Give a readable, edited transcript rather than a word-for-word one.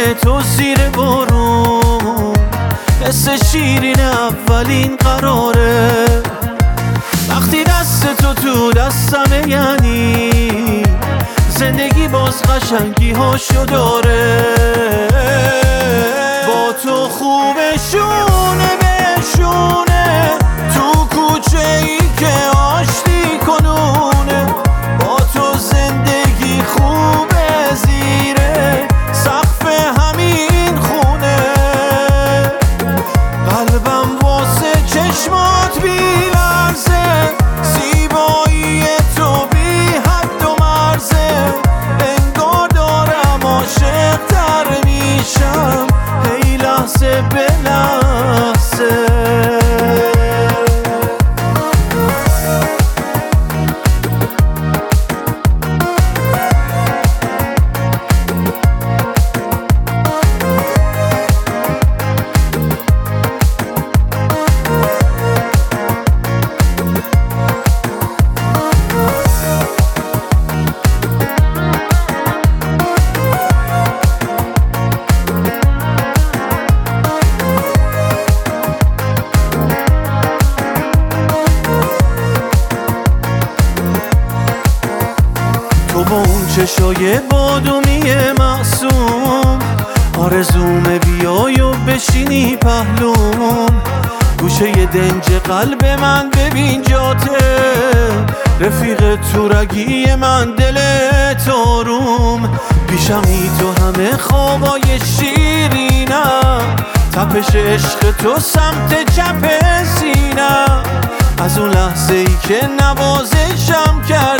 تو زیر بارون، حس شیرین اولین قراره. وقتی دست تو دستمه یعنی زندگی باز قشنگی هاشو داره. با تو خوبه شونه به شونه تو کوچه ای که آشتی کنونه. با تو زندگی خوبه زیر سقف همین خونه. قلبم واسه چشمات بی‌لرزه، زیبایی تو بی حد و مرزه. انگار دارم عاشق تر میشم هی لحظه به لحظه. تو با اون چشای بادومی معصوم، آرزومه بیای و بشینی پهلوم. گوشه دنج قلب من ببین جاته، رفیق تو رگی من دلت آروم. پیشمی تو همه خوابای شیرینم، تپش عشق تو سمت چپ سینم. از اون لحظه ای که نوازشم کرد